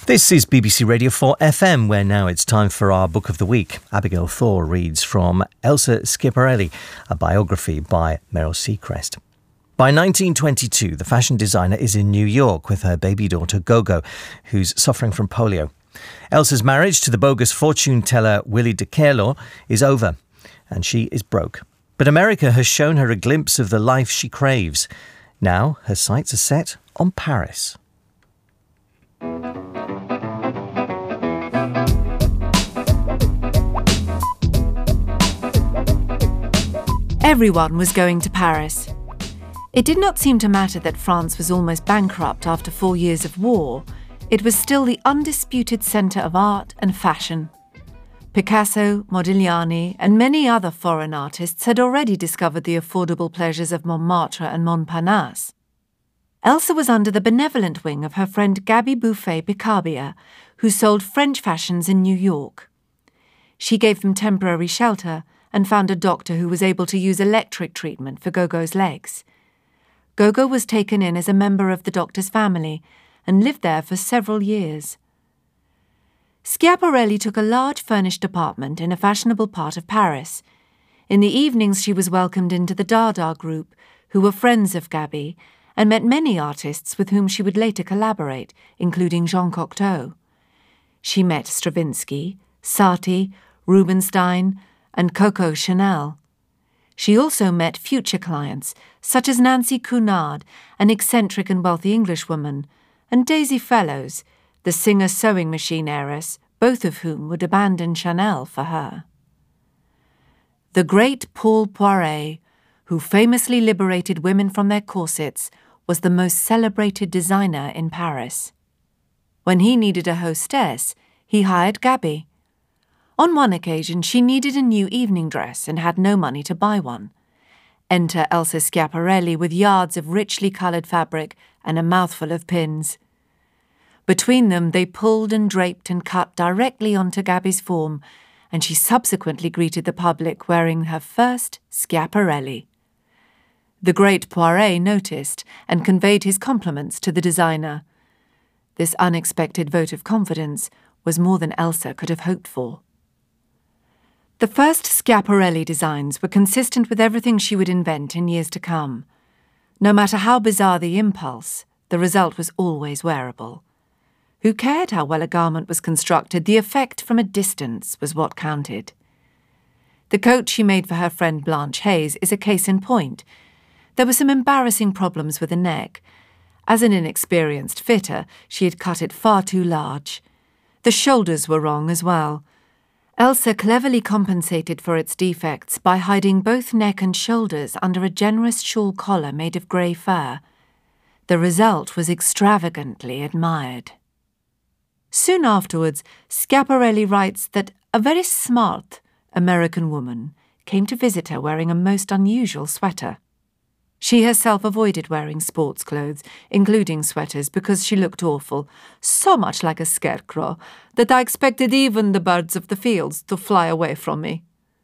This is BBC Radio 4 FM, where now it's time for our Book of the Week. Abigail Thor reads from Elsa Schiaparelli, a biography by Meryl Seacrest. By 1922, the fashion designer is in New York with her baby daughter Gogo, who's suffering from polio. Elsa's marriage to the bogus fortune teller Willie DeCarlo is over, and she is broke. But America has shown her a glimpse of the life she craves. Now her sights are set on Paris. Everyone was going to Paris. It did not seem to matter that France was almost bankrupt after 4 years of war. It was still the undisputed centre of art and fashion. Picasso, Modigliani, and many other foreign artists had already discovered the affordable pleasures of Montmartre and Montparnasse. Elsa was under the benevolent wing of her friend Gabby Bouffay-Picabia, who sold French fashions in New York. She gave them temporary shelter and found a doctor who was able to use electric treatment for Gogo's legs. Gogo was taken in as a member of the doctor's family and lived there for several years. Schiaparelli took a large furnished apartment in a fashionable part of Paris. In the evenings she was welcomed into the Dada group, who were friends of Gabby, and met many artists with whom she would later collaborate, including Jean Cocteau. She met Stravinsky, Satie, Rubinstein, and Coco Chanel. She also met future clients, such as Nancy Cunard, an eccentric and wealthy Englishwoman, and Daisy Fellows, the singer sewing machine heiress, both of whom would abandon Chanel for her. The great Paul Poiret, who famously liberated women from their corsets, was the most celebrated designer in Paris. When he needed a hostess, he hired Gabby. On one occasion, she needed a new evening dress and had no money to buy one. Enter Elsa Schiaparelli with yards of richly coloured fabric and a mouthful of pins. Between them, they pulled and draped and cut directly onto Gabby's form, and she subsequently greeted the public wearing her first Schiaparelli. The great Poiret noticed and conveyed his compliments to the designer. This unexpected vote of confidence was more than Elsa could have hoped for. The first Schiaparelli designs were consistent with everything she would invent in years to come. No matter how bizarre the impulse, the result was always wearable. Who cared how well a garment was constructed? The effect from a distance was what counted. The coat she made for her friend Blanche Hayes is a case in point. There were some embarrassing problems with the neck. As an inexperienced fitter, she had cut it far too large. The shoulders were wrong as well. Elsa cleverly compensated for its defects by hiding both neck and shoulders under a generous shawl collar made of grey fur. The result was extravagantly admired. Soon afterwards, Schiaparelli writes that a very smart American woman came to visit her wearing a most unusual sweater. She herself avoided wearing sports clothes, including sweaters, because she looked awful, so much like a scarecrow that I expected even the birds of the fields to fly away from me.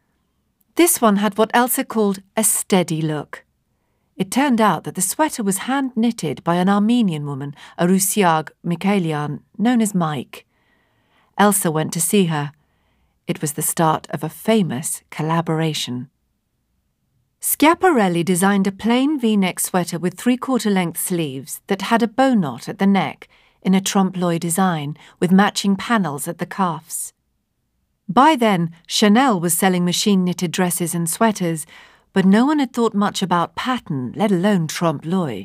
This one had what Elsa called a steady look. It turned out that the sweater was hand-knitted by an Armenian woman, a Rusiag Mikhailian, known as Mike. Elsa went to see her. It was the start of a famous collaboration. Schiaparelli designed a plain V-neck sweater with three-quarter-length sleeves that had a bow knot at the neck in a trompe-l'oeil design with matching panels at the cuffs. By then, Chanel was selling machine-knitted dresses and sweaters, but no one had thought much about pattern, let alone trompe-l'oeil.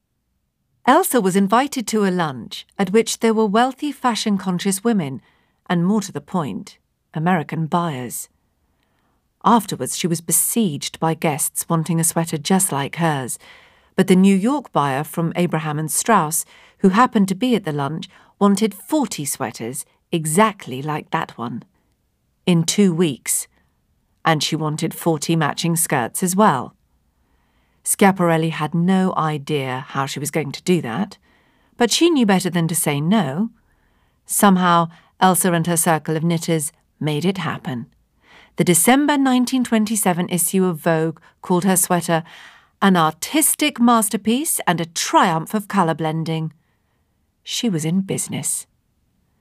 Elsa was invited to a lunch at which there were wealthy, fashion-conscious women, and more to the point, American buyers. Afterwards, she was besieged by guests wanting a sweater just like hers, but the New York buyer from Abraham and Straus, who happened to be at the lunch, wanted 40 sweaters exactly like that one, in 2 weeks, and she wanted 40 matching skirts as well. Schiaparelli had no idea how she was going to do that, but she knew better than to say no. Somehow, Elsa and her circle of knitters made it happen. The December 1927 issue of Vogue called her sweater an artistic masterpiece and a triumph of colour blending. She was in business.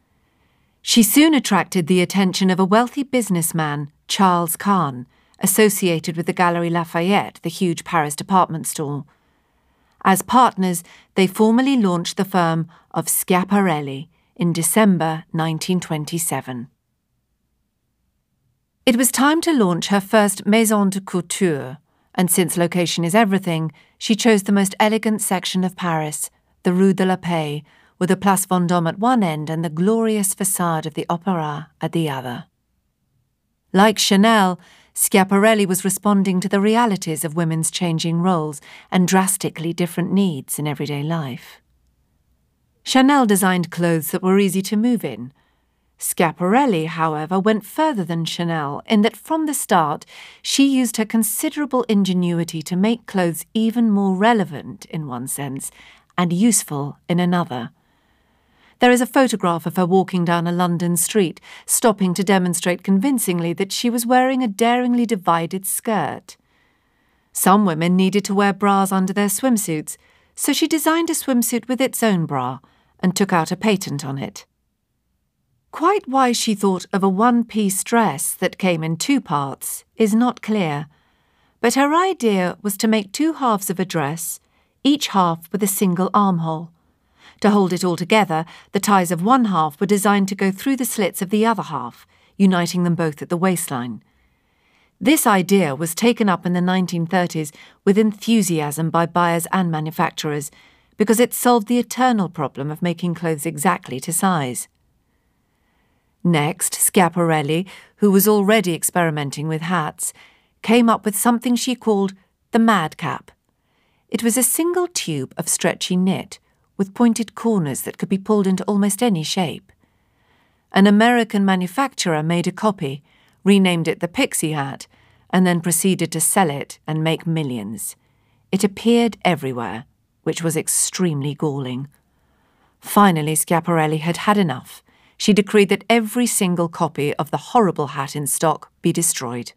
She soon attracted the attention of a wealthy businessman, Charles Kahn, associated with the Galeries Lafayette, the huge Paris department store. As partners, they formally launched the firm of Schiaparelli in December 1927. It was time to launch her first maison de couture, and since location is everything, she chose the most elegant section of Paris, the Rue de la Paix, with the Place Vendôme at one end and the glorious façade of the Opéra at the other. Like Chanel, Schiaparelli was responding to the realities of women's changing roles and drastically different needs in everyday life. Chanel designed clothes that were easy to move in. Schiaparelli, however, went further than Chanel in that from the start she used her considerable ingenuity to make clothes even more relevant in one sense and useful in another. There is a photograph of her walking down a London street, stopping to demonstrate convincingly that she was wearing a daringly divided skirt. Some women needed to wear bras under their swimsuits, so she designed a swimsuit with its own bra and took out a patent on it. Quite why she thought of a one-piece dress that came in two parts is not clear, but her idea was to make two halves of a dress, each half with a single armhole. To hold it all together, the ties of one half were designed to go through the slits of the other half, uniting them both at the waistline. This idea was taken up in the 1930s with enthusiasm by buyers and manufacturers because it solved the eternal problem of making clothes exactly to size. Next, Schiaparelli, who was already experimenting with hats, came up with something she called the madcap. It was a single tube of stretchy knit with pointed corners that could be pulled into almost any shape. An American manufacturer made a copy, renamed it the Pixie Hat, and then proceeded to sell it and make millions. It appeared everywhere, which was extremely galling. Finally, Schiaparelli had had enough. She decreed that every single copy of the horrible hat in stock be destroyed.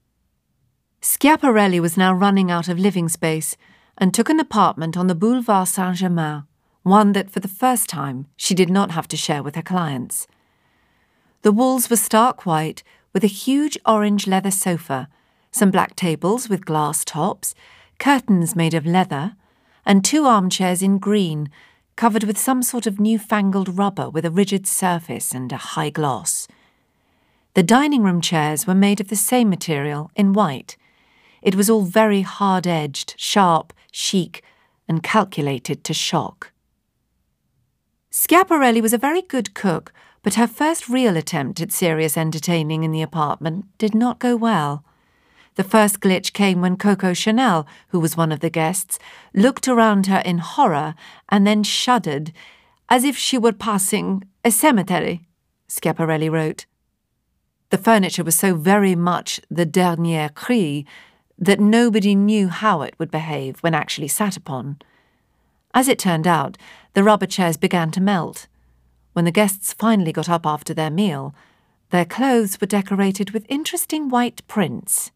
Schiaparelli was now running out of living space and took an apartment on the Boulevard Saint-Germain, one that for the first time she did not have to share with her clients. The walls were stark white with a huge orange leather sofa, some black tables with glass tops, curtains made of leather, and two armchairs in green, covered with some sort of newfangled rubber with a rigid surface and a high gloss. The dining room chairs were made of the same material, in white. It was all very hard-edged, sharp, chic, and calculated to shock. Schiaparelli was a very good cook, but her first real attempt at serious entertaining in the apartment did not go well. The first glitch came when Coco Chanel, who was one of the guests, looked around her in horror and then shuddered, as if she were passing a cemetery, Schiaparelli wrote. The furniture was so very much the dernier cri that nobody knew how it would behave when actually sat upon. As it turned out, the rubber chairs began to melt. When the guests finally got up after their meal, their clothes were decorated with interesting white prints.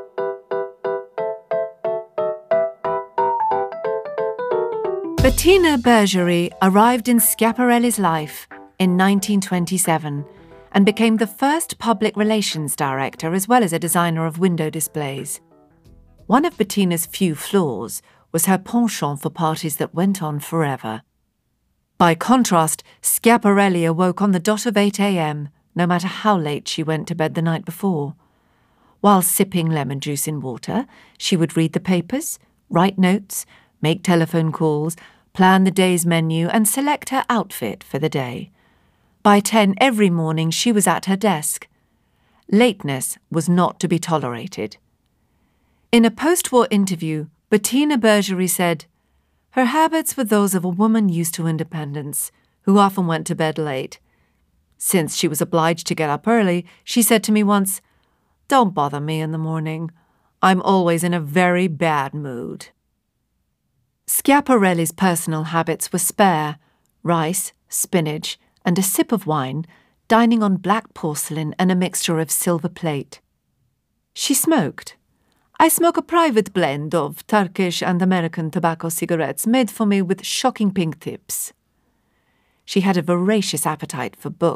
Bettina Bergerie arrived in Schiaparelli's life in 1927 and became the first public relations director as well as a designer of window displays. One of Bettina's few flaws was her penchant for parties that went on forever. By contrast, Schiaparelli awoke on the dot of 8 a.m., no matter how late she went to bed the night before. While sipping lemon juice in water, she would read the papers, write notes, make telephone calls, plan the day's menu, and select her outfit for the day. By 10 every morning, she was at her desk. Lateness was not to be tolerated. In a post-war interview, Bettina Bergerie said, "Her habits were those of a woman used to independence, who often went to bed late. Since she was obliged to get up early, she said to me once, 'Don't bother me in the morning. I'm always in a very bad mood.'" Schiaparelli's personal habits were spare: rice, spinach, and a sip of wine, dining on black porcelain and a mixture of silver plate. She smoked. "I smoke a private blend of Turkish and American tobacco cigarettes made for me with shocking pink tips." She had a voracious appetite for books,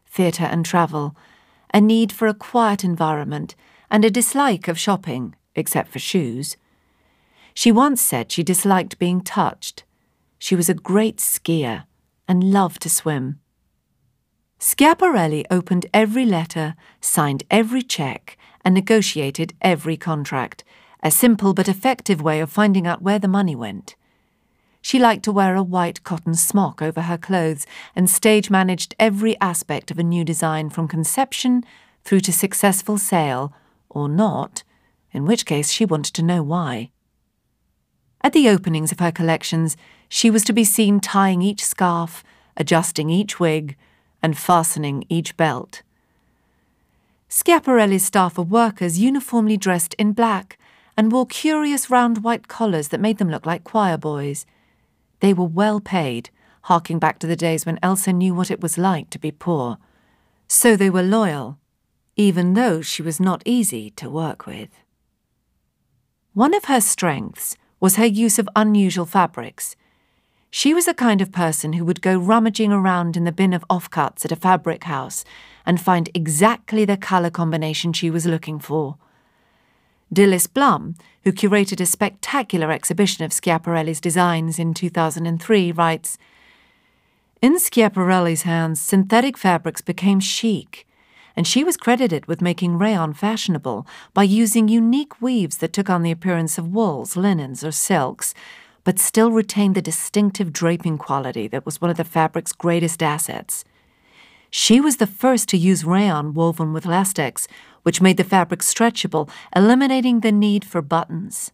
theatre and travel, a need for a quiet environment, and a dislike of shopping, except for shoes. She once said she disliked being touched. She was a great skier and loved to swim. Schiaparelli opened every letter, signed every cheque, and negotiated every contract, a simple but effective way of finding out where the money went. She liked to wear a white cotton smock over her clothes and stage-managed every aspect of a new design from conception through to successful sale, or not, in which case she wanted to know why. At the openings of her collections, she was to be seen tying each scarf, adjusting each wig, and fastening each belt. Schiaparelli's staff of workers uniformly dressed in black and wore curious round white collars that made them look like choir boys. They were well paid, harking back to the days when Elsa knew what it was like to be poor. So they were loyal, even though she was not easy to work with. One of her strengths was her use of unusual fabrics. She was the kind of person who would go rummaging around in the bin of offcuts at a fabric house and find exactly the colour combination she was looking for. Dilys Blum, who curated a spectacular exhibition of Schiaparelli's designs in 2003, writes, "In Schiaparelli's hands, synthetic fabrics became chic, and she was credited with making rayon fashionable by using unique weaves that took on the appearance of wools, linens, or silks, but still retained the distinctive draping quality that was one of the fabric's greatest assets. She was the first to use rayon woven with lastex, which made the fabric stretchable, eliminating the need for buttons."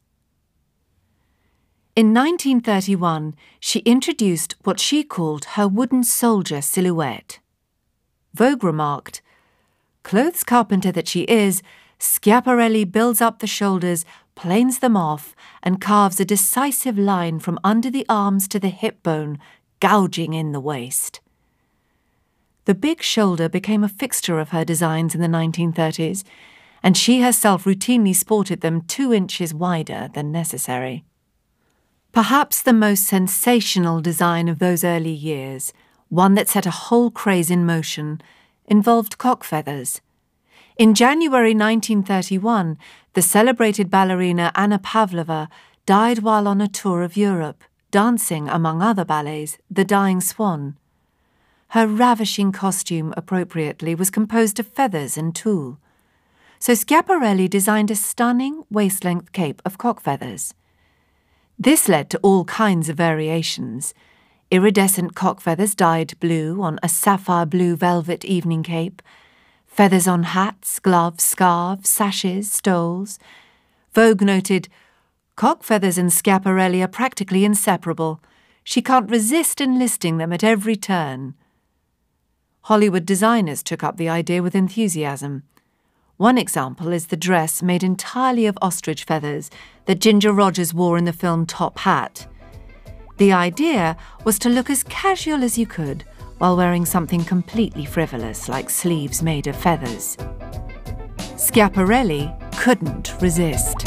In 1931, she introduced what she called her wooden soldier silhouette. Vogue remarked, "Clothes carpenter that she is, Schiaparelli builds up the shoulders, planes them off, and carves a decisive line from under the arms to the hip bone, gouging in the waist." The big shoulder became a fixture of her designs in the 1930s, and she herself routinely sported them 2 inches wider than necessary. Perhaps the most sensational design of those early years, one that set a whole craze in motion, involved cock feathers. In January 1931, the celebrated ballerina Anna Pavlova died while on a tour of Europe, dancing, among other ballets, The Dying Swan. Her ravishing costume, appropriately, was composed of feathers and tulle. So Schiaparelli designed a stunning waist-length cape of cock feathers. This led to all kinds of variations. Iridescent cock feathers dyed blue on a sapphire blue velvet evening cape, feathers on hats, gloves, scarves, sashes, stoles. Vogue noted, "Cock feathers and Schiaparelli are practically inseparable. She can't resist enlisting them at every turn." Hollywood designers took up the idea with enthusiasm. One example is the dress made entirely of ostrich feathers that Ginger Rogers wore in the film Top Hat. The idea was to look as casual as you could while wearing something completely frivolous like sleeves made of feathers. Schiaparelli couldn't resist.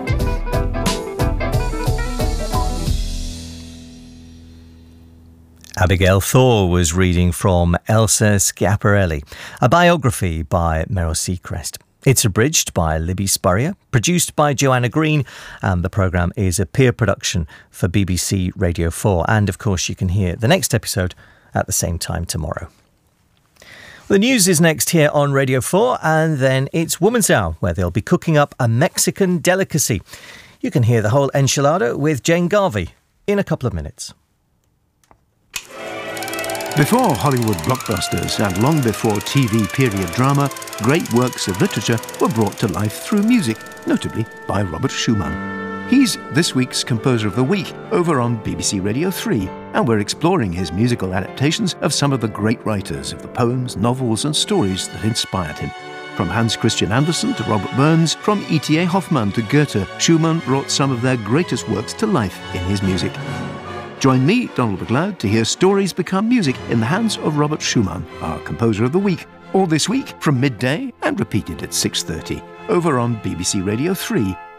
Abigail Thor was reading from Elsa Schiaparelli, a biography by Meryl Seacrest. It's abridged by Libby Spurrier, produced by Joanna Green, and the programme is a peer production for BBC Radio 4. And, of course, you can hear the next episode at the same time tomorrow. The news is next here on Radio 4, and then it's Woman's Hour, where they'll be cooking up a Mexican delicacy. You can hear the whole enchilada with Jane Garvey in a couple of minutes. Before Hollywood blockbusters and long before TV period drama, great works of literature were brought to life through music, notably by Robert Schumann. He's this week's Composer of the Week over on BBC Radio 3, and we're exploring his musical adaptations of some of the great writers of the poems, novels and stories that inspired him. From Hans Christian Andersen to Robert Burns, from E.T.A. Hoffmann to Goethe, Schumann brought some of their greatest works to life in his music. Join me, Donald McLeod, to hear stories become music in the hands of Robert Schumann, our Composer of the Week, all this week from midday and repeated at 6:30 over on BBC Radio 3